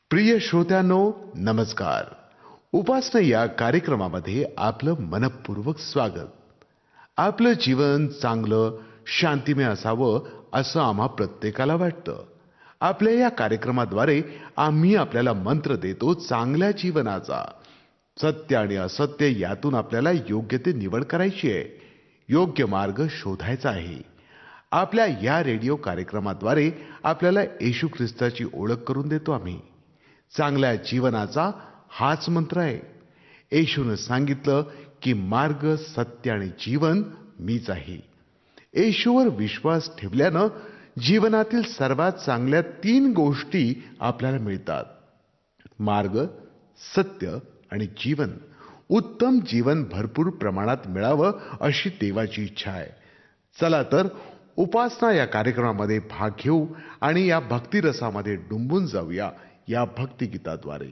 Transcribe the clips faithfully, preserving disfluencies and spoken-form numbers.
प्रिय श्रोत्यांनो, नमस्कार. उपासना या कार्यक्रमामध्ये आपलं मनपूर्वक स्वागत. आपलं जीवन चांगलं शांतिमय असावं असं आम्हा प्रत्येकाला वाटतं. आपल्या या कार्यक्रमाद्वारे आम्ही आपल्याला मंत्र देतो चांगल्या जीवनाचा. सत्य आणि असत्य यातून आपल्याला योग्य ते निवड करायची आहे, योग्य मार्ग शोधायचा आहे. आपल्या या रेडिओ कार्यक्रमाद्वारे आपल्याला येशू ख्रिस्ताची ओळख करून देतो आम्ही. चांगल्या जीवनाचा हाच मंत्र आहे. येशूने सांगितलं की मार्ग, सत्य आणि जीवन मीच आहे. येशूवर विश्वास ठेवल्यानं जीवनातील सर्वात चांगल्या तीन गोष्टी आपल्याला मिळतात: मार्ग, सत्य आणि जीवन. उत्तम जीवन भरपूर प्रमाणात मिळावं अशी देवाची इच्छा आहे. चला तर उपासना या कार्यक्रमामध्ये भाग घेऊ आणि या भक्तिरसामध्ये डुंबून जाऊया या भक्तिगीताद्वारे.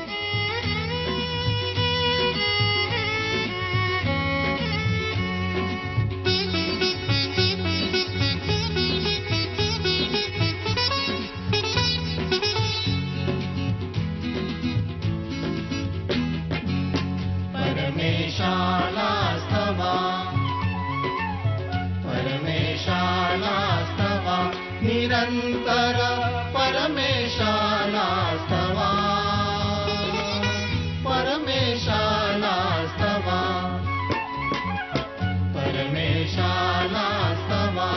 परमेशाला स्तवा, परमेशाला स्तवा, निरंतर परमेशाला स्तवा, परमेशाला स्तवा, परमेशाला स्तवा.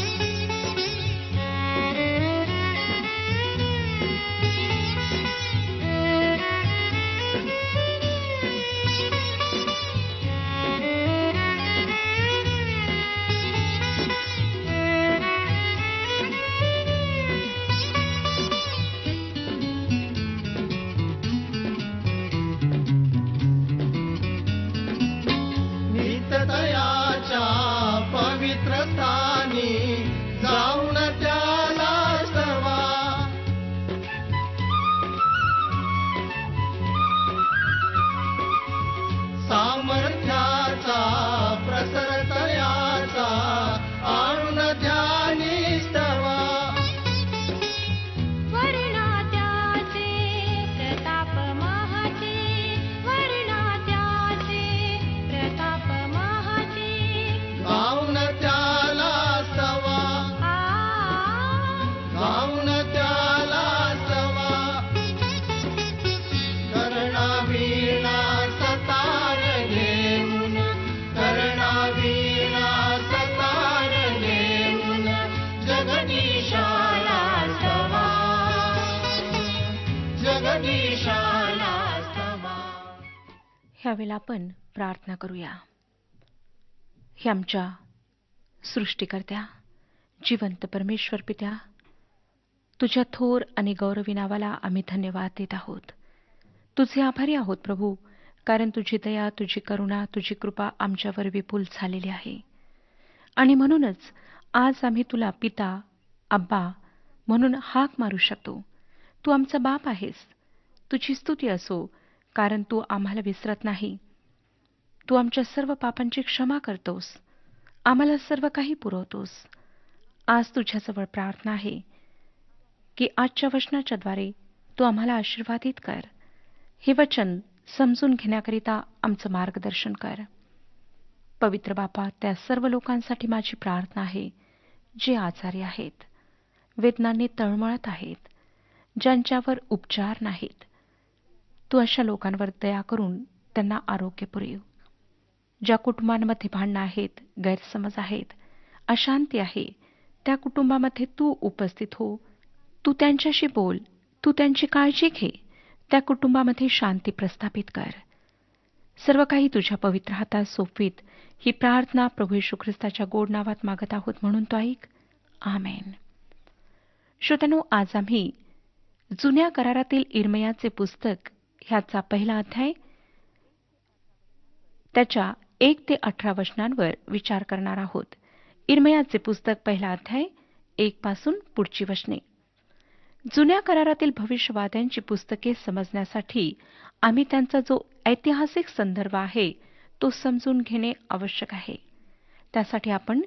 नित्यतयाच्या पवित्र स्थानी जाऊन त्याला स्तवा, सामर्थ्याचा प्रसर तयाचा आणून ध्यानी स्तवा, वर्णात्याचे प्रताप महाते, वर्णात्याचे प्रताप महाते, गाऊन त्याला स्तवा, गाऊन त्याला स्तवा. कर्णावीणा सतार घेऊन, कर्णावीणा सतार घेऊन, जगदीशाला स्तवा, जगदीशाला स्तवा. ह्यावेळेला आपण प्रार्थना करूया. हे आमच्या सृष्टीकर्त्या, जिवंत परमेश्वर पित्या, तुझ्या थोर आणि गौरवी नावाला आम्ही धन्यवाद देत आहोत. तुझे आभारी आहोत प्रभू, कारण तुझी दया, तुझी करुणा, तुझी कृपा आमच्यावर विपुल झालेली आहे. आणि म्हणूनच आज आम्ही तुला पिता, अब्बा म्हणून हाक मारू शकतो. तू आमचा बाप आहेस. तुझी स्तुती असो, कारण तू आम्हाला विसरत नाही. तू आमच्या सर्व पापांची क्षमा करतोस, आम्हाला सर्व काही पुरवतोस. आज तुझ्याजवळ प्रार्थना आहे की आजच्या वचनाच्याद्वारे तू आम्हाला आशीर्वादित कर. हे वचन समजून घेण्याकरिता आमचं मार्गदर्शन कर. पवित्र बापा, त्या सर्व लोकांसाठी माझी प्रार्थना आहे जे आजारी आहेत, वेदनांनी तळमळत आहेत, ज्यांच्यावर उपचार नाहीत. तू अशा लोकांवर दया करून त्यांना आरोग्य पुरव. ज्या कुटुंबांमध्ये भांडणं आहेत, गैरसमज आहेत, अशांती आहे, त्या कुटुंबामध्ये तू उपस्थित हो. तू त्यांच्याशी बोल, तू त्यांची काळजी घे. त्या कुटुंबामध्ये शांती प्रस्थापित कर. सर्व काही तुझ्या पवित्र हातात सोपवीत ही प्रार्थना प्रभू येशू ख्रिस्ताच्या गोड नावात मागत आहोत, म्हणून तो ऐक. आमेन. श्रोत्यांनो, आज आम्ही जुन्या करारातील इर्मयाचे पुस्तक ह्याचा पहिला अध्याय त्याच्या एक ते अठरा वचनांवर विचार करणार आहोत. इर्मयाचे पुस्तक पहिला अध्याय एक पासून पुढची वचने. जुन्या करारातील भविष्यवाद्यांची पुस्तके समजण्यासाठी आम्ही त्यांचा जो ऐतिहासिक संदर्भ आहे तो समजून घेणे आवश्यक आहे. त्यासाठी आपण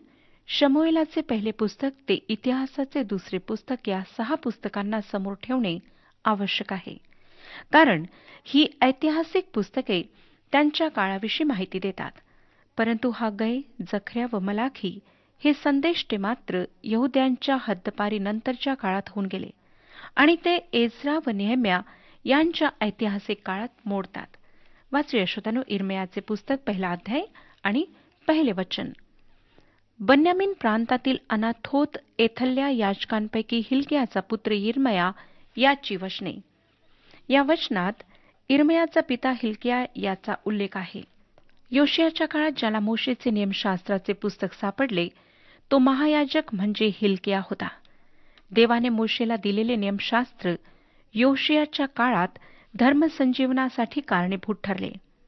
शमूएलाचे पहिले पुस्तक ते इतिहासाचे दुसरे पुस्तक या सहा पुस्तकांना समोर ठेवणे आवश्यक आहे, कारण ही ऐतिहासिक पुस्तके त्यांच्या काळाविषयी माहिती देतात. परंतु हागै, जखर्या व मलाखी हे संदेष्टे मात्र यहुद्यांच्या हद्दपारीनंतरच्या काळात होऊन गेले आणि ते एज्रा व नेहम्या यांच्या ऐतिहासिक काळात मोडतात. वाचूया श्रोत्यानो, इर्मियाचे पुस्तक पहिला अध्याय आणि पहिले वचन. बन्यामीन प्रांतातील अनाथोत एथल्या याजकांपैकी हिल्कियाचा पुत्र इर्मया याची वचने. या वचनात इर्मयाचा पिता हिल्किया याचा उल्लेख आहे. योशियाच्या काळात ज्याला मोशेचे नियमशास्त्राचे पुस्तक सापडले तो महायाजक म्हणजे हिल्किया होता. देवाने मोशेला दिलेले नियमशास्त्र योशियाच्या काळात धर्मसंजीवनासाठी कारणीभूत ठरले.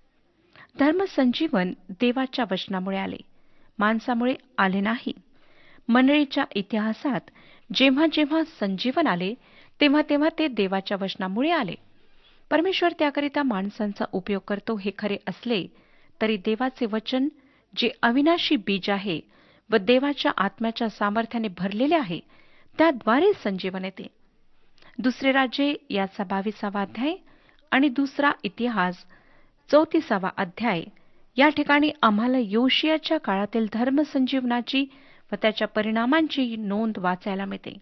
धर्मसंजीवन देवाच्या वचनामुळे आले, माणसामुळे आले नाही. मंडळीच्या इतिहासात जेव्हा जेव्हा संजीवन आले तेव्हा तेव्हा ते देवाच्या वचनामुळे आले. परमेश्वर त्याकरिता माणसांचा उपयोग करतो हे खरे असले तरी देवाचे वचन जे अविनाशी बीज आहे व देवाच्या आत्म्याच्या सामर्थ्याने भरलेले आहे त्याद्वारे संजीवन येते. दुसरे राज्य याचा बावीसावा अध्याय आणि दुसरा इतिहास चौतीसावा अध्याय या ठिकाणी आम्हाला योशियाच्या काळातील धर्मसंजीवनाची व त्याच्या परिणामांची नोंद वाचायला मिळते.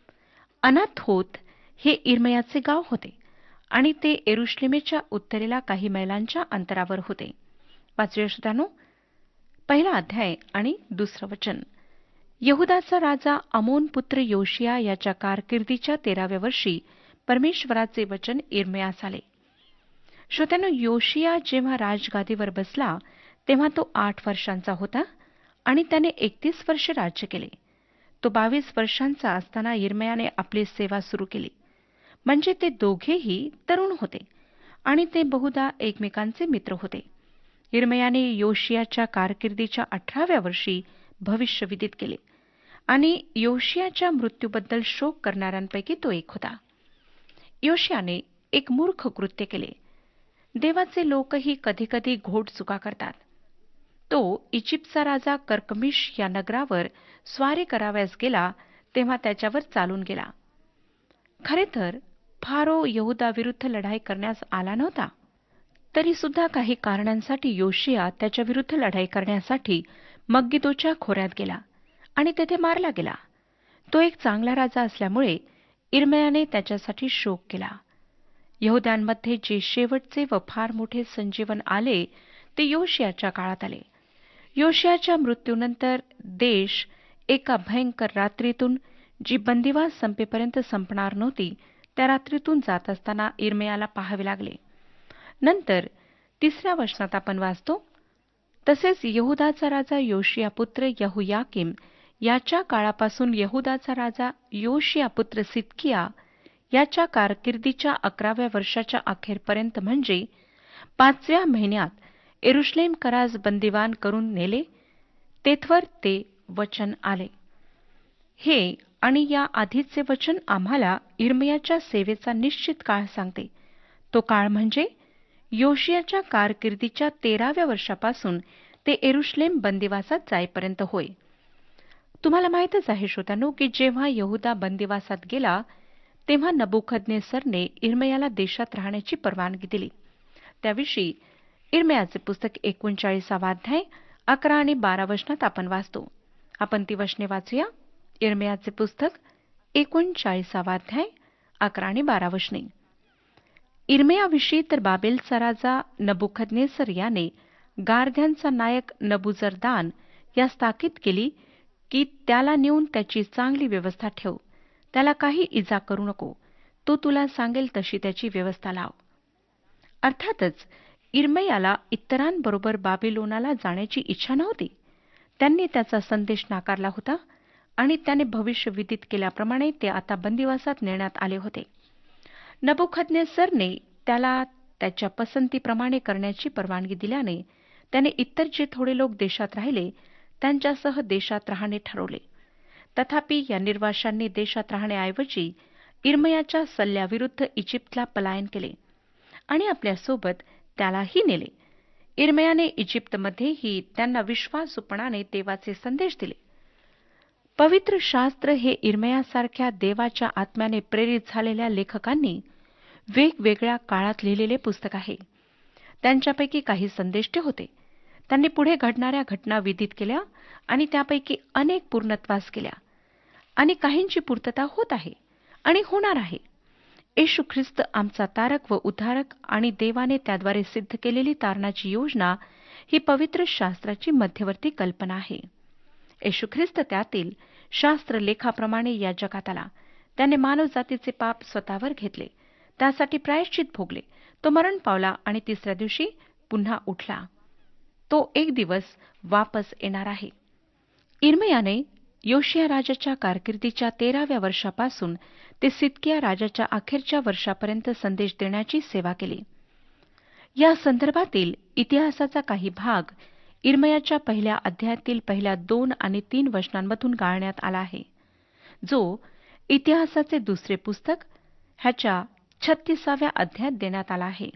अनाथोत हे इर्मयाचे गाव होते आणि ते येरुशलेमेच्या उत्तरेला काही मैलांच्या अंतरावर होते. वाचूया श्रोत्यानो, पहिला अध्याय आणि दुसरं वचन. यहुदाचा राजा अमोन पुत्र योशिया याच्या कारकिर्दीच्या तेराव्या वर्षी परमेश्वराचे वचन इर्मयास आले. श्रोत्यानो, योशिया जेव्हा राजगादीवर बसला तेव्हा तो आठ वर्षांचा होता आणि त्याने एकतीस वर्षे राज्य केले. तो बावीस वर्षांचा असताना इर्मयाने आपली सेवा सुरू केली. म्हणजे ते दोघेही तरुण होते आणि ते बहुधा एकमेकांचे मित्र होते. इर्मयाने योशियाच्या कारकिर्दीच्या अठराव्या वर्षी भविष्य विदित केले आणि योशियाच्या मृत्यूबद्दल शोक करणाऱ्यांपैकी तो एक होता. योशियाने एक मूर्ख कृत्य केले. देवाचे लोकही कधीकधी घोड चुका करतात. तो इजिप्तचा राजा कर्कमिश या नगरावर स्वारी करावयास गेला तेव्हा त्याच्यावर चालून गेला. खरे तर फारो यहुदाविरुद्ध लढाई करण्यास आला नव्हता, तरी सुद्धा काही कारणांसाठी योशिया त्याच्या विरुद्ध लढाई करण्यासाठी मग्गिदोच्या खोऱ्यात गेला आणि तेथे मारला गेला. तो एक चांगला राजा असल्यामुळे इर्मयाने त्याच्यासाठी शोक केला. यहुद्यांमध्ये जे शेवटचे व फार मोठे संजीवन आले ते योशियाच्या काळात आले. योशियाच्या मृत्यूनंतर देश एका भयंकर रात्रीतून, जी बंदिवास संपेपर्यंत संपणार नव्हती, त्या रात्रीतून जात असताना इर्मयाला पाहावे लागले. नंतर तिसऱ्या वचनात आपण वाचतो, तसेच यहुदाचा राजा योशिया पुत्र यहोयाकीम याच्या काळापासून यहुदाचा राजा योशिया पुत्र सिदकिया याच्या कारकिर्दीच्या अकराव्या वर्षाच्या अखेरपर्यंत म्हणजे पाचव्या महिन्यात येरुशलेम करास बंदिवान करून नेले, तेथवर ते वचन आले. हे आणि या आधीचे वचन आम्हाला इर्मयाच्या सेवेचा निश्चित काळ सांगते. तो काळ म्हणजे योशियाच्या कारकिर्दीच्या तेराव्या वर्षापासून ते येरुशलेम बंदिवासात जाईपर्यंत होय. तुम्हाला माहीतच आहे श्रोत्यानो की जेव्हा यहुदा बंदिवासात गेला तेव्हा नबुखदनेसरने इर्मयाला देशात राहण्याची परवानगी दिली. त्याविषयी इर्मयाचे पुस्तक एकोणचाळीसावा अध्याय अकरा आणि बारा वचनात आपण वाचतो. आपण ती वचने वाचूया. इर्मयाचे पुस्तक एकोणचाळीसावा अध्याय अकरा आणि बारा वचने. इर्मयाविषयी तर बाबेलचा राजा नबुखदनेसर याने गारद्यांचा नायक नबुजरदान यास ताकीद केली की त्याला नेऊन त्याची चांगली व्यवस्था ठेव, त्याला काही इजा करू नको, तो तुला सांगेल तशी त्याची व्यवस्था लाव. अर्थातच इर्मयाला इतरांबरोबर बाबिलोनाला जाण्याची इच्छा नव्हती. त्यांनी त्याचा संदेश नाकारला होता आणि त्याने भविष्य विदित केल्याप्रमाणे ते आता बंदिवासात नेण्यात आले होते. नबुखदनेसरने त्याला त्याच्या पसंतीप्रमाणे करण्याची परवानगी दिल्याने त्याने इतर जे थोडे लोक देशात राहिले त्यांच्यासह देशात राहणे ठरवले. तथापि या निर्वाशांनी देशात राहण्याऐवजी इर्मयाच्या सल्ल्याविरुद्ध इजिप्तला पलायन केले आणि आपल्यासोबत त्यालाही नेले. इर्मयाने इजिप्तमध्येही त्यांना विश्वासूपणाने देवाचे संदेश दिले. पवित्र शास्त्र हे इर्मयासारख्या देवाच्या आत्म्याने प्रेरित झालेल्या लेखकांनी वेगवेगळ्या काळात लिहिलेले पुस्तक आहे. त्यांच्यापैकी काही संदेष्टे होते. त्यांनी पुढे घडणाऱ्या घटना विदित केल्या आणि त्यापैकी अनेक पूर्णत्वास केल्या आणि काहींची पूर्तता होत आहे आणि होणार आहे. येशू ख्रिस्त आमचा तारक व उद्धारक आणि देवाने त्याद्वारे सिद्ध केलेली तारणाची योजना ही पवित्र शास्त्राची मध्यवर्ती कल्पना आहे. येशू ख्रिस्त त्यातील शास्त्र लेखाप्रमाणे या जगात आला. त्याने मानवजातीचे पाप स्वतःवर घेतले, त्यासाठी प्रायश्चित भोगले, तो मरण पावला आणि तिसऱ्या दिवशी पुन्हा उठला. तो एक दिवस वापस येणार आहे. इर्मयाने योशिया राजाच्या कारकिर्दीच्या तेराव्या वर्षापासून ते सिदकिया राजाच्या अखेरच्या वर्षापर्यंत संदेश देण्याची सेवा केली. या संदर्भातील इतिहासाचा काही भाग इर्मयाच्या पहिल्या अध्यायातील पहिल्या दोन आणि तीन वचनांमधून गाळण्यात आला आहे, जो इतिहासाचे दुसरे पुस्तक ह्याच्या छत्तीसाव्या अध्यायात देण्यात आला आहे.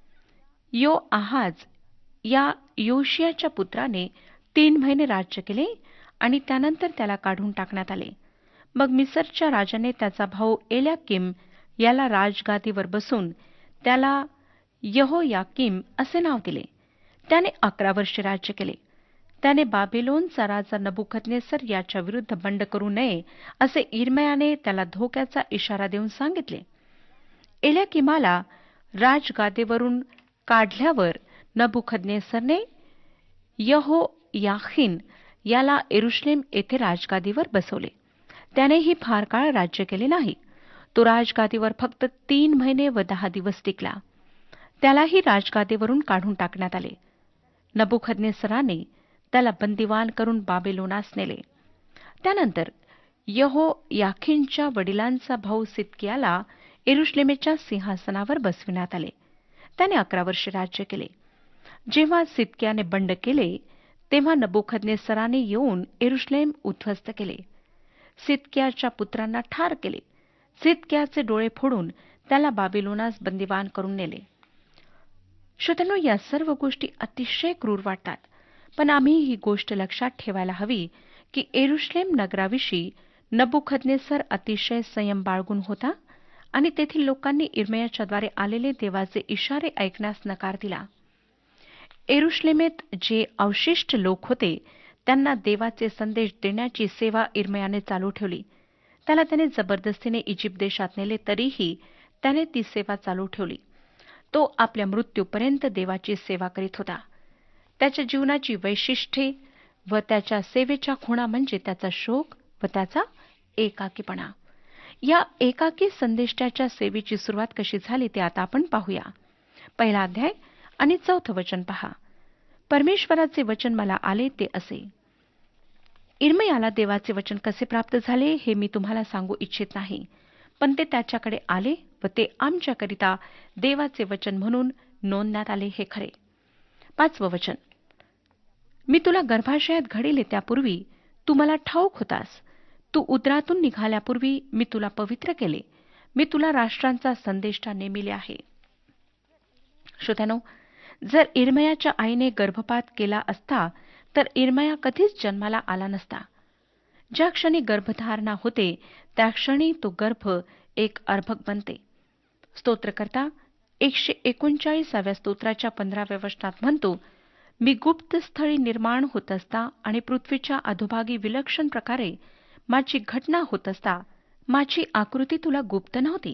यो आहाज या योशियाच्या पुत्राने तीन महिने राज्य केले आणि त्यानंतर त्याला काढून टाकण्यात आले. मग मिसरच्या राजाने त्याचा भाऊ एल्याकिम याला राजगादीवर बसून त्याला यहोयाकीम असे नाव दिले. त्याने अकरा वर्षे राज्य केले. त्याने बाबिलोनचा राजा नबुकदनेस्सर याच्या विरुद्ध बंड करू नये असे इर्मयाने त्याला धोक्याचा इशारा देऊन सांगितले. एल्याकिमाला राजगादीवरून काढल्यावर नबुकदनेस्सरने यहोयाखीन याला यरुशलेम येथे राजगादीवर बसवले. त्यानेही फार काळ राज्य केले नाही. तो राजगादीवर फक्त तीन महिने व दहा दिवस टिकला. त्यालाही राजगादीवरून काढून टाकण्यात आले. नबुकदनेस्सराने त्याला बंदिवान करून बाबिलोनास नेले. त्यानंतर यहोयाखीनच्या वडिलांचा भाऊ सिदकियाला यरुशलेमेच्या सिंहासनावर बसविण्यात आले. त्याने अकरा वर्षे राज्य केले. जेव्हा सिदकियाने बंड केले तेव्हा नबुकदनेस्सराने येऊन यरुशलेम उद्ध्वस्त केले. सिदकियाच्या पुत्रांना ठार केले. सिदकियाचे डोळे फोडून त्याला बाबिलोनास बंदिवान करून नेले. श्रोत्यांनो, या सर्व गोष्टी अतिशय क्रूर वाटतात, पण आम्ही ही गोष्ट लक्षात ठेवायला हवी की यरुशलेम नगराविषयी नबुकदनेस्सर अतिशय संयम बाळगून होता आणि तेथील लोकांनी इर्मयाच्याद्वारे आलेले देवाचे इशारे ऐकण्यास नकार दिला. यरुशलेमेत जे अवशिष्ट लोक होते त्यांना देवाचे संदेश देण्याची सेवा इर्मयाने चालू ठेवली. त्याला त्याने जबरदस्तीने इजिप्त देशात नेले, तरीही त्याने ती सेवा चालू ठेवली. तो आपल्या मृत्यूपर्यंत देवाची सेवा करीत होता. त्याच्या जीवनाची वैशिष्ट्ये व त्याच्या सेवेच्या खुणा म्हणजे त्याचा शोक व त्याचा एकाकीपणा. या एकाकी संदेष्टाच्या सेवेची सुरुवात कशी झाली ते आता आपण पाहूया. पहिला अध्याय आणि चौथं वचन पहा. परमेश्वराचे वचन मला आले ते असे. इर्मयाला देवाचे वचन कसे प्राप्त झाले हे मी तुम्हाला सांगू इच्छित नाही, पण ते त्याच्याकडे आले व ते आमच्याकरिता देवाचे वचन म्हणून नोंदण्यात आले हे खरे. पाचवं वचन. मी तुला गर्भाशयात घडिले त्यापूर्वी तू मला ठाऊक होतास. तू उदरातून निघाल्यापूर्वी मी तुला पवित्र केले. मी तुला राष्ट्रांचा संदेष्टा नेमिले आहे. श्रोत्यानो, जर इर्मयाच्या आईने गर्भपात केला असता तर इर्मया कधीच जन्माला आला नसता. ज्या क्षणी गर्भधारणा होते त्या क्षणी तो गर्भ एक अर्भक बनते. स्तोत्रकर्ता एकशे एकोणचाळीसाव्या स्तोत्राच्या पंधराव्या वचनात म्हणतो, मी गुप्त स्थळी निर्माण होत असता आणि पृथ्वीच्या अधोभागी विलक्षण प्रकारे माझी घटना होत असता माझी आकृती तुला गुप्त नव्हती.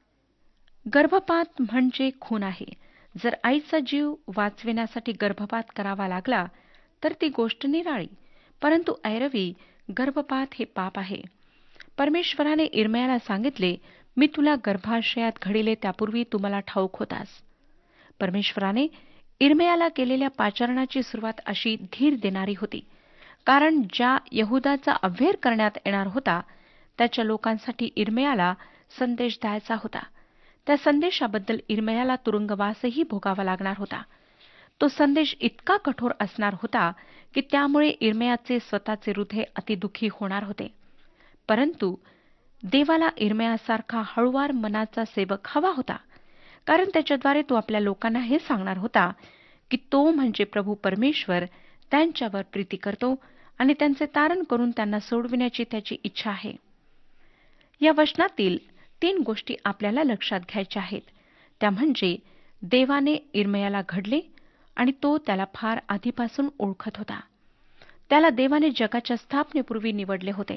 गर्भपात म्हणजे खून आहे. जर आईचा जीव वाचविण्यासाठी गर्भपात करावा लागला तर ती गोष्ट निराळी, परंतु ऐरवी गर्भपात हे पाप आहे. परमेश्वराने इर्मयाला सांगितले, मी तुला गर्भाशयात घडिले त्यापूर्वी तू मला ठाऊक होतास. परमेश्वराने इर्मयाला केलेल्या पाचारणाची सुरुवात अशी धीर देणारी होती, कारण ज्या यहुदाचा अव्हेर करण्यात येणार होता त्याच्या लोकांसाठी इर्मयाला संदेश द्यायचा होता. त्या संदेशाबद्दल इर्मयाला तुरुंगवासही भोगावा लागणार होता. तो संदेश इतका कठोर असणार होता की त्यामुळे इर्मयाचे स्वतःचे हृदय अतिदुःखी होणार होते. परंतु देवाला इर्मयासारखा हळुवार मनाचा सेवक हवा होता, कारण त्याच्याद्वारे तो आपल्या लोकांना हे सांगणार होता की तो म्हणजे प्रभू परमेश्वर त्यांच्यावर प्रीती करतो आणि त्यांचे तारण करून त्यांना सोडविण्याची त्याची इच्छा आहे. या वचनातील तीन गोष्टी आपल्याला लक्षात घ्यायच्या आहेत. त्या म्हणजे देवाने इर्मयाला घडले आणि तो त्याला फार आधीपासून ओळखत होता. त्याला देवाने जगाच्या स्थापनेपूर्वी निवडले होते.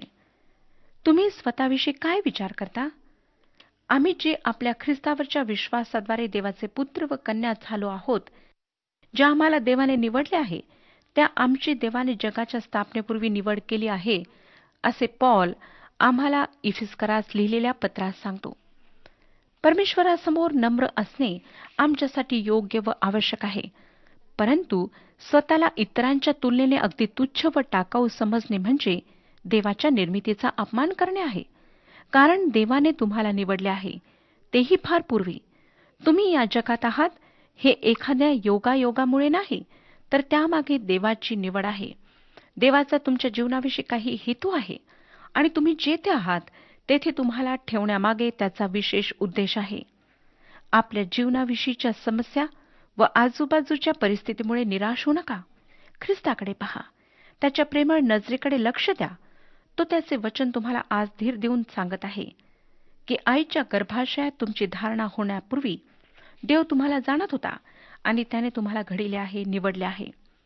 तुम्ही स्वतःविषयी काय विचार करता? आम्ही जे आपल्या ख्रिस्तावरच्या विश्वासाद्वारे देवाचे पुत्र व कन्या झालो आहोत, ज्या आम्हाला देवाने निवडले आहे, त्या आमची देवाने जगाच्या स्थापनेपूर्वी निवड केली आहे, असे पॉल आम्हाला इफिस्करास लिहिलेल्या पत्रात सांगतो. परमेश्वरासमोर नम्र असणे आमच्यासाठी योग्य व आवश्यक आहे, परंतु स्वतःला इतरांच्या तुलनेने अगदी तुच्छ व टाकाऊ समजणे म्हणजे देवाच्या निर्मितीचा अपमान करणे आहे. कारण देवाने तुम्हाला निवडले आहे, तेही फार पूर्वी. तुम्ही या जगात आहात हे एखाद्या योगायोगामुळे नाही, तर त्यामागे देवाची निवड आहे. देवाचा तुमच्या जीवनाविषयी काही हेतू आहे आणि तुम्ही जेथे आहात तेथे तुम्हाला ठेवण्यामागे त्याचा विशेष उद्देश आहे. आपल्या जीवनाविषयीच्या समस्या व आजूबाजूच्या परिस्थितीमुळे निराश होऊ नका. ख्रिस्ताकडे पहा, त्याच्या प्रेमळ नजरेकडे लक्ष द्या. तो त्याचे वचन तुम्हाला आज धीर देऊन सांगत आहे की आईच्या गर्भाशयात तुमची धारणा होण्यापूर्वी देव तुम्हाला जाणत होता आणि त्याने तुम्हाला घडविले आहे, निवडले आहे.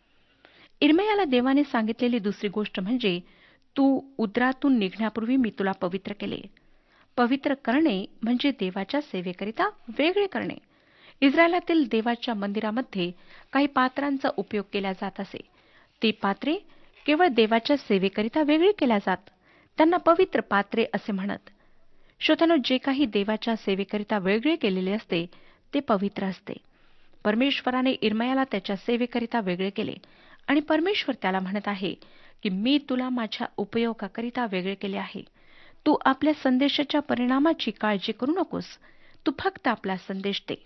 इर्मयाला देवाने सांगितलेली दुसरी गोष्ट म्हणजे तू उदरातून निघण्यापूर्वी मी तुला पवित्र केले. पवित्र करणे म्हणजे देवाच्या सेवेकरिता वेगळे करणे. इस्रायलातील देवाच्या मंदिरामध्ये काही पात्रांचा उपयोग केला जात असे. ती पात्रे केवळ देवाच्या सेवेकरिता वेगळी केल्या जात. त्यांना पवित्र पात्रे असे म्हणत. श्रोत्यानो, जे काही देवाच्या सेवेकरिता वेगळे केलेले असते ते पवित्र असते. परमेश्वराने इर्मयाला त्याच्या सेवेकरिता वेगळे केले आणि परमेश्वर त्याला म्हणत आहे की मी तुला माझ्या उपयोगाकरिता वेगळे केले आहे. तू आपल्या संदेशाच्या परिणामाची काळजी करू नकोस. तू फक्त आपला संदेश दे.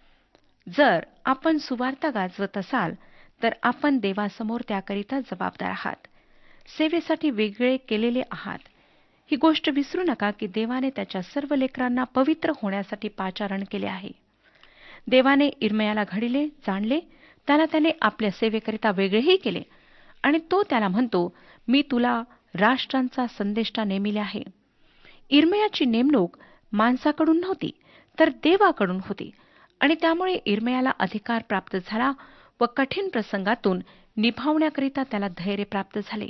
जर आपण सुवार्ता गाजवत असाल तर आपण देवासमोर त्याकरिता जबाबदार आहात. सेवेसाठी वेगळे केलेले आहात. ही गोष्ट विसरू नका की देवाने त्याच्या सर्व लेकरांना पवित्र होण्यासाठी पाचारण केले आहे. देवाने इर्मयाला घडविले, जाणले, त्याला त्याने आपल्या सेवेकरिता वेगळेही केले आणि तो त्याला म्हणतो, मी तुला राष्ट्रांचा संदेष्टा नेमिले आहे. इर्मयाची नेमणूक माणसाकडून नव्हती तर देवाकडून होती आणि त्यामुळे इर्मयाला अधिकार प्राप्त झाला व कठीण प्रसंगातून निभावण्याकरिता त्याला धैर्य प्राप्त झाले.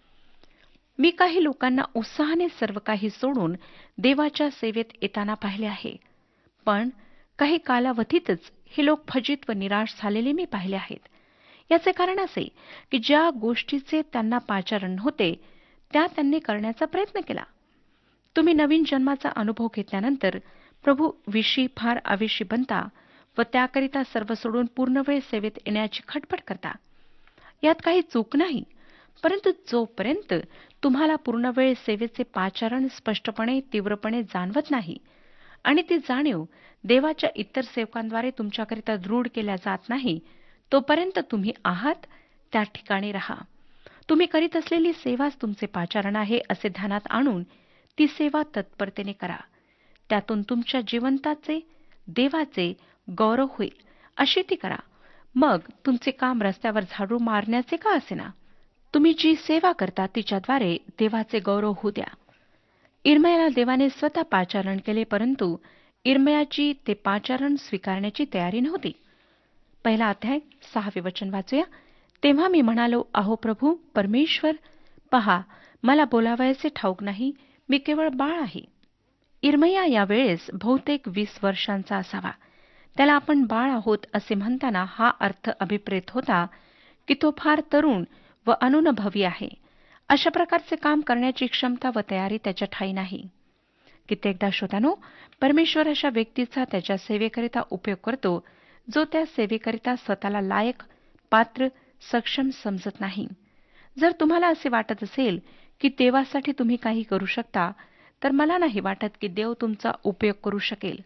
मी काही लोकांना उत्साहाने सर्व काही सोडून देवाच्या सेवेत येताना पाहिले आहे, पण काही कालावधीतच हे लोक फजित व निराश झालेले मी पाहिले आहेत. याचे कारण असे की ज्या गोष्टीचे त्यांना पाचारण होते त्या त्यांनी करण्याचा प्रयत्न केला. तुम्ही नवीन जन्माचा अनुभव घेतल्यानंतर प्रभू विषयी फार आवेशी बनता व त्याकरिता सर्व सोडून पूर्णवेळ सेवेत येण्याची खटपट करता. यात काही चूक नाही, परंतु जोपर्यंत तुम्हाला पूर्णवेळ सेवेचे पाचारण स्पष्टपणे, तीव्रपणे जाणवत नाही आणि ती जाणीव देवाच्या इतर सेवकांद्वारे तुमच्याकरिता दृढ केल्या जात नाही, तोपर्यंत तुम्ही आहात त्या ठिकाणी राहा. तुम्ही करीत असलेली सेवाच तुमचे पाचारण आहे असे ध्यानात आणून ती सेवा तत्परतेने करा. त्यातून तुमच्या जिवंताचे, देवाचे गौरव होईल अशी ती करा. मग तुमचे काम रस्त्यावर झाडू मारण्याचे का असेना, तुम्ही जी सेवा करता तिच्याद्वारे देवाचे गौरव होऊ द्या. इर्मयाला देवाने स्वतः पाचारण केले, परंतु इर्मयाची ते पाचारण स्वीकारण्याची तयारी नव्हती. पहिला अध्याय सहावे वचन वाचूया. तेव्हा मी म्हणालो, अहो प्रभू परमेश्वर, पहा, मला बोलावयाचे ठाऊक नाही, मी केवळ बाळ आहे. इर्मया यावेळेस बहुतेक वीस वर्षांचा असावा. त्याला आपण बाळ आहोत असे म्हणताना हा अर्थ अभिप्रेत होता की तो फार तरुण व अननुभवी आहे. अशा प्रकारचे काम करण्याची क्षमता व तयारी त्याच्या ठायी नाही. कित्येकदा श्रोत्यानो, परमेश्वर अशा व्यक्तीचा त्याच्या सेवेकरिता उपयोग करतो जो त्या सेवेकरिता स्वतःला लायक, पात्र, सक्षम समजत नाही. जर तुम्हाला असे वाटत असेल की देवासाठी तुम्ही काही करू शकता, तर मला नाही वाटत की देव तुमचा उपयोग करू शकेल.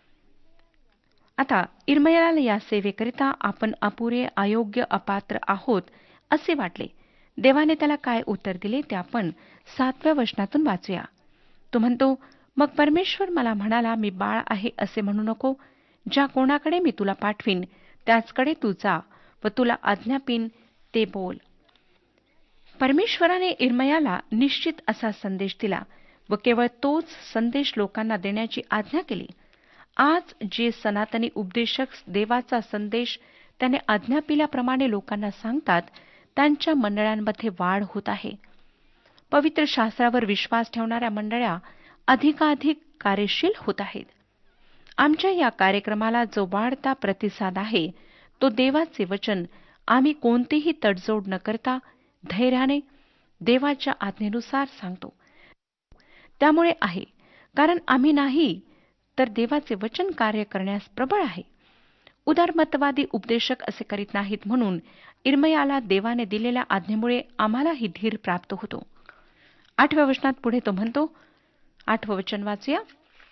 आता इर्मयाला या सेवेकरिता आपण अपुरे, अयोग्य, अपात्र आहोत असे वाटले. देवाने त्याला काय उत्तर दिले ते आपण सातव्या वचनातून वाचूया. तो म्हणतो, मग परमेश्वर मला म्हणाला, मी बाळ आहे असे म्हणू नको. ज्या कोणाकडे मी तुला पाठवीन त्याचकडे तू जा व तुला आज्ञापीन ते बोल. परमेश्वराने इर्मयाला निश्चित असा संदेश दिला व केवळ तोच संदेश लोकांना देण्याची आज्ञा केली. आज जे सनातनी उपदेशक देवाचा संदेश त्याने आज्ञापिल्याप्रमाणे लोकांना सांगतात, त्यांच्या मंडळांमध्ये वाढ होत आहे. पवित्र शास्त्रावर विश्वास ठेवणाऱ्या मंडळ्या अधिकाधिक कार्यशील होत आहेत. आमच्या या कार्यक्रमाला जो वाढता प्रतिसाद आहे, तो देवाचे वचन आम्ही कोणतीही तडजोड न करता धैर्याने देवाच्या आज्ञेनुसार सांगतो. त्यामुळे आहे, कारण आम्ही नाही तर देवाचे वचन कार्य करण्यास प्रबळ आहे. उदारमतवादी उपदेशक असे करीत नाहीत, म्हणून इर्मयाला देवाने दिलेल्या आज्ञेमुळे आम्हालाही धीर प्राप्त होतो. आठव्या वचनात पुढे तो म्हणतो, आठवं वचन वाचूया.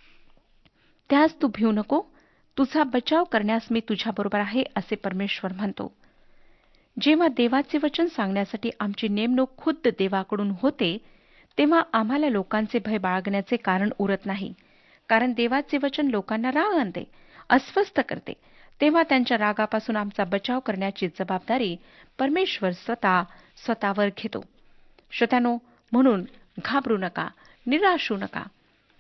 त्यास तू भिवू नको, तुझा बचाव करण्यास मी तुझ्याबरोबर आहे, असे परमेश्वर म्हणतो. जेव्हा देवाचे वचन सांगण्यासाठी आमची नेमणूक खुद्द देवाकडून होते, तेव्हा आम्हाला लोकांचे भय बाळगण्याचे कारण उरत नाही. कारण देवाचे वचन लोकांना राग आणते, अस्वस्थ करते. तेव्हा त्यांच्या रागापासून आमचा बचाव करण्याची जबाबदारी परमेश्वर स्वतः स्वतःवर घेतो. श्रोत्यानो, म्हणून घाबरू नका, निराश होऊ नका.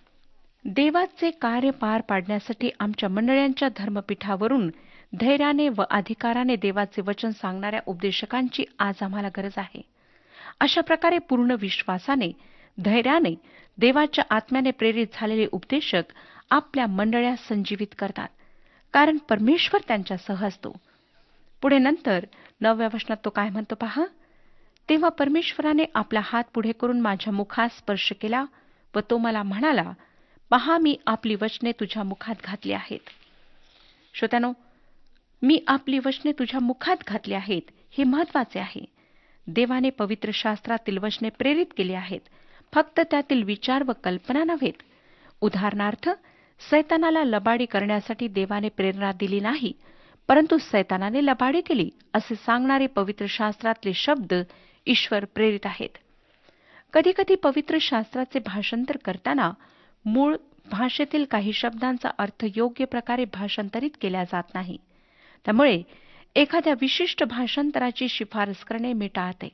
देवाचे कार्य पार पाडण्यासाठी आमच्या मंडळांच्या धर्मपीठावरून धैर्याने व अधिकाराने देवाचे वचन सांगणाऱ्या उपदेशकांची आज आम्हाला गरज आहे. अशा प्रकारे पूर्ण विश्वासाने, धैर्याने देवाच्या आत्म्याने प्रेरित झालेले उपदेशक आपल्या मंडळ्या संजीवित करतात, कारण परमेश्वर त्यांच्यासह असतो. पुढे नंतर नवव्या वचनात तो काय म्हणतो पहा. तेव्हा परमेश्वराने आपला हात पुढे करून माझ्या मुखास स्पर्श केला व तो मला म्हणाला, पहा, मी आपली वचने तुझ्या मुखात घातली आहेत. श्रोत्यानो, मी आपली वचने तुझ्या मुखात घातली आहेत, हे महत्वाचे आहे. देवाने पवित्र शास्त्रातील वचने प्रेरित केली आहेत, फक्त त्यातील विचार व कल्पना नव्हेत. उदाहरणार्थ, सैतानाला लबाडी करण्यासाठी देवाने प्रेरणा दिली नाही, परंतु सैतानाने लबाडी केली असे सांगणारे पवित्र शास्त्रातले शब्द ईश्वर प्रेरित आहेत. कधीकधी पवित्र शास्त्राचे भाषांतर करताना मूळ भाषेतील काही शब्दांचा अर्थ योग्य प्रकारे भाषांतरित केला जात नाही. त्यामुळे एखाद्या विशिष्ट भाषांतराची शिफारस करणे मी टाळते.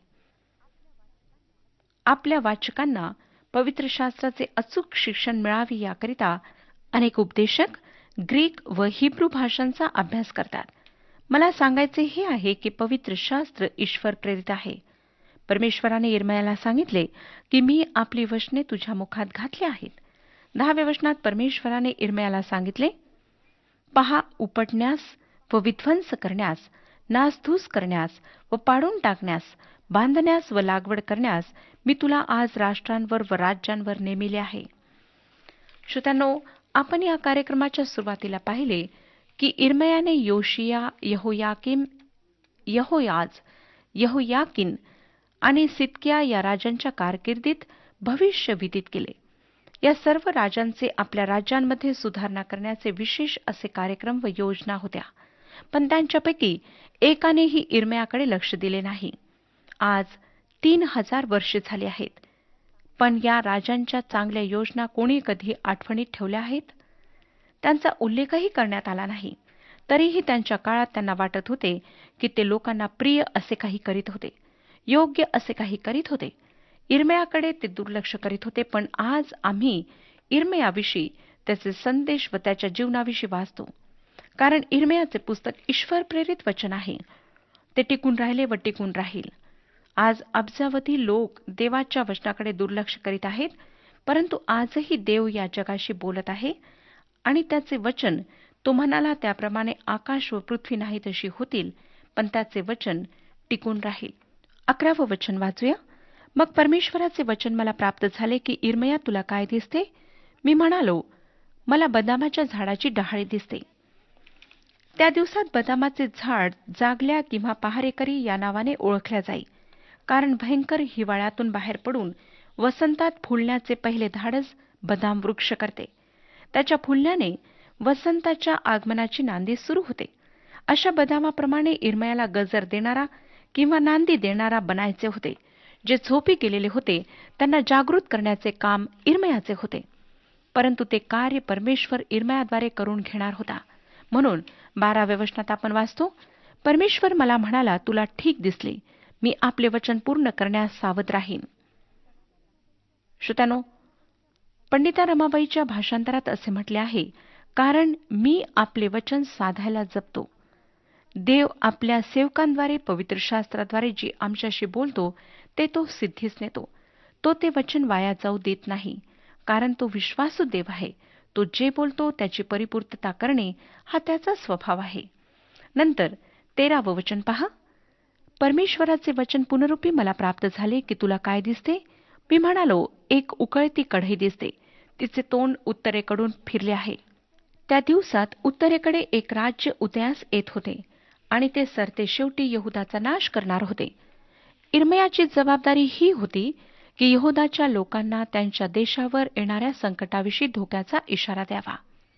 आपल्या वाचकांना पवित्र शास्त्राचे अचूक शिक्षण मिळावे याकरिता अनेक उपदेशक ग्रीक व हिब्रू भाषांचा अभ्यास करतात. मला सांगायचे हे आहे की पवित्र शास्त्र ईश्वर प्रेरित आहे. परमेश्वराने इर्मयाला सांगितले की मी आपली वचने तुझ्या मुखात घातली आहेत. दहाव्या वचनात परमेश्वराने इर्मयाला सांगितले, पहा, उपटण्यास व विध्वंस करण्यास, नासधूस करण्यास व पाडून टाकण्यास, बांधण्यास व लागवड करण्यास मी तुला आज राष्ट्रांवर व राज्यांवर नेमिले आहे. श्रोत्यांनो, आपण या कार्यक्रमाच्या सुरुवातीला पाहिले की इर्मयाने योशिया, यहोयाकीम, यहोयाज, यहोयाकीन आणि सिदकिया या राजांच्या कारकिर्दीत भविष्य विदित केले. या सर्व राजांचे आपल्या राज्यांमध्ये सुधारणा करण्याचे विशेष असे कार्यक्रम व योजना होत्या, पण त्यांच्यापैकी एकानेही इर्मयाकडे लक्ष दिले नाही. आज तीन हजार वर्षे झाली आहेत, पण या राजांच्या चांगल्या योजना कोणी कधी आठवणीत ठेवल्या आहेत? त्यांचा उल्लेखही करण्यात आला नाही. तरीही त्यांच्या काळात त्यांना वाटत होते की ते लोकांना प्रिय असे काही करीत होते, योग्य असे काही करीत होते. इर्मयाकडे ते दुर्लक्ष करीत होते. पण आज आम्ही इर्मयाविषयी, त्याचे संदेश व त्याच्या जीवनाविषयी वाचतो, कारण इर्मयाचे पुस्तक ईश्वर प्रेरित वचन आहे. ते टिकून राहिले व टिकून राहील. आज अब्जावधी लोक देवाच्या वचनाकडे दुर्लक्ष करीत आहेत, परंतु आजही देव या जगाशी बोलत आहे आणि त्याचे वचन तो म्हणाला त्याप्रमाणे आकाश व पृथ्वी नाही तशी होतील, पण त्याचे वचन टिकून राहील. अकरावं वचन वाचूया. मग परमेश्वराचे वचन मला प्राप्त झाले की इर्मया, तुला काय दिसते? मी म्हणालो, मला बदामाच्या झाडाची डहाळी दिसते. त्या दिवसात बदामाचे झाड जागल्या किंवा पहारेकरी या नावाने ओळखल्या जाई, कारण भयंकर हिवाळ्यातून बाहेर पडून वसंतात फुलण्याचे पहिले धाडस बदाम वृक्ष करते. त्याच्या फुलण्याने वसंताच्या आगमनाची नांदी सुरू होते. अशा बदामाप्रमाणे इर्मयाला गजर देणारा किंवा नांदी देणारा बनायचे होते. जे झोपी गेलेले होते त्यांना जागृत करण्याचे काम इर्मयाचे होते, परंतु ते कार्य परमेश्वर इर्मयाद्वारे करून घेणार होता. म्हणून बाराव्या वचनात आपण वाचतो, परमेश्वर मला म्हणाला, तुला ठीक दिसले, मी आपले वचन पूर्ण करण्यास सावध राहीन. श्रोत्यानो, पंडिता रमाबाईच्या भाषांतरात असे म्हटले आहे, कारण मी आपले वचन साधायला जपतो. देव आपल्या सेवकांद्वारे पवित्र शास्त्राद्वारे जे आमच्याशी बोलतो ते तो सिद्धीस नेतो. तो ते वचन वाया जाऊ देत नाही, कारण तो विश्वासू देव आहे. तो जे बोलतो त्याची परिपूर्तता करणे हा त्याचा स्वभाव आहे. नंतर तेरावं वचन पहा. परमेश्वराचे वचन पुनरुपी मला प्राप्त झाले की तुला काय दिसते? मी म्हणालो, एक उकळती कढई दिसते. तिचे तोंड उत्तरेकडून फिरले आहे. त्या दिवसात उत्तरेकडे एक राज्य उदयास येत होते आणि ते सरते शेवटी यहुदाचा नाश करणार होते. इर्मयाची जबाबदारी ही होती की यहुदाच्या लोकांना त्यांच्या देशावर येणाऱ्या संकटाविषयी धोक्याचा इशारा द्यावा.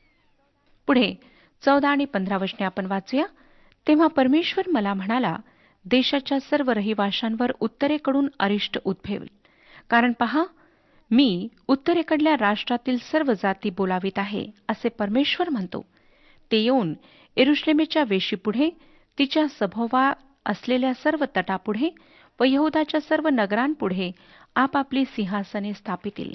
पुढे चौदा आणि पंधरा वचने आपण वाचूया. तेव्हा परमेश्वर मला म्हणाला, देशाच्या सर्व रहिवाशांवर उत्तरेकडून अरिष्ट उद्भवेल. कारण पहा, मी उत्तरेकडल्या राष्ट्रातील सर्व जाती बोलावित आहे, असे परमेश्वर म्हणतो. ते येऊन यरुश्लेमेच्या वेशीपुढे, तिच्या सभोवा असलेल्या सर्व तटापुढे व यहुदाच्या सर्व नगरांपुढे आपापली सिंहासने स्थापितील.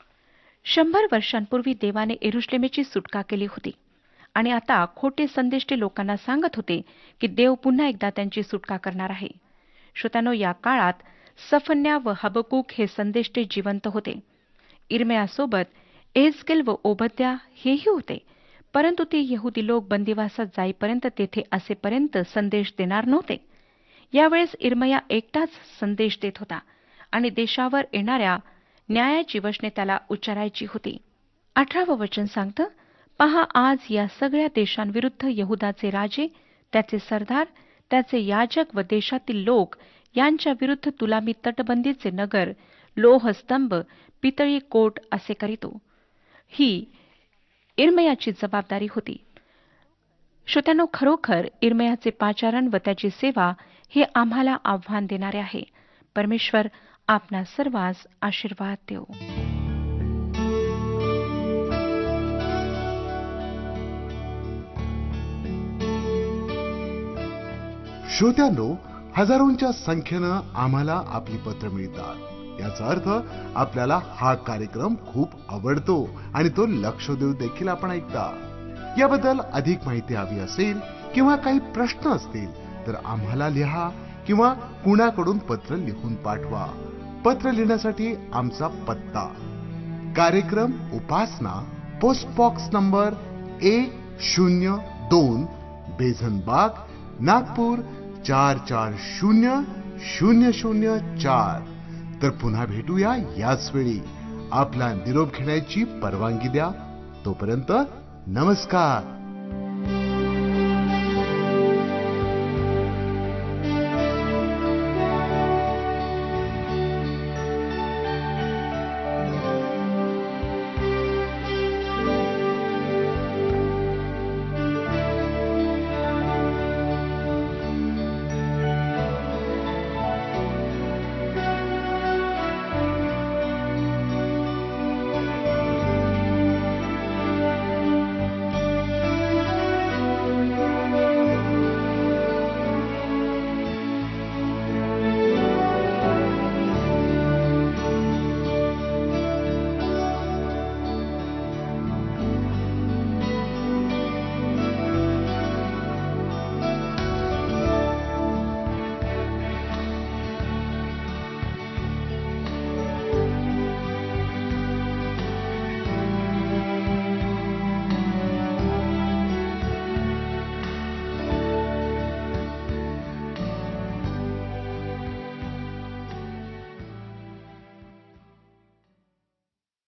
शंभर वर्षांपूर्वी देवाने यरुश्लेमेची सुटका केली होती आणि आता खोटे संदेष्टे लोकांना सांगत होते की देव पुन्हा एकदा त्यांची सुटका करणार आहे. श्रोत्यानो, या काळात सफन्या व हबकुक हे संदेष्टे जिवंत होते. इर्मयासोबत एहezकेल व ओबद्या हेही होते, परंतु ते यहुदी लोक बंदिवासात जाईपर्यंत तेथे असेपर्यंत संदेश देणार नव्हते. यावेळेस इर्मया एकटाच संदेश देत होता आणि देशावर येणाऱ्या न्यायाची वचने त्याला उच्चारायची होती. अठरावं वचन सांगतं, पहा, आज या सगळ्या देशांविरुद्ध यहुदाचे राजे, त्याचे सरदार, त्याचे याजक व देशातील लोक यांच्या विरुद्ध तुला मी तटबंदीचे नगर, लोहस्तंभ, पितळी कोट असे करीतो. ही इर्मयाची जबाबदारी होती. श्रोत्यानो, खरोखर इर्मयाचे पाचारण व त्याची सेवा हे आम्हाला आव्हान देणारे आहे. परमेश्वर आपणा सर्वांस आशीर्वाद देवो. श्रोत्यांनो, हजारोंच्या संख्येनं आम्हाला आपली पत्र मिळतात. याचा अर्थ आपल्याला हा कार्यक्रम खूप आवडतो आणि तो लक्ष देऊ देखील आपण ऐकता. याबद्दल अधिक माहिती हवी असेल किंवा काही प्रश्न असतील तर आम्हाला लिहा किंवा कुणाकडून पत्र लिहून पाठवा. पत्र लिहिण्यासाठी आमचा पत्ता: कार्यक्रम उपासना, पोस्ट बॉक्स नंबर एक शून्य दोन, बेझनबाग, नागपूर चार चार शून्य शून्य शून्य चार. तर पुन्हा भेटूया याच वेळी. आपला निरोप घेण्याची परवानगी द्या. तोपर्यंत नमस्कार.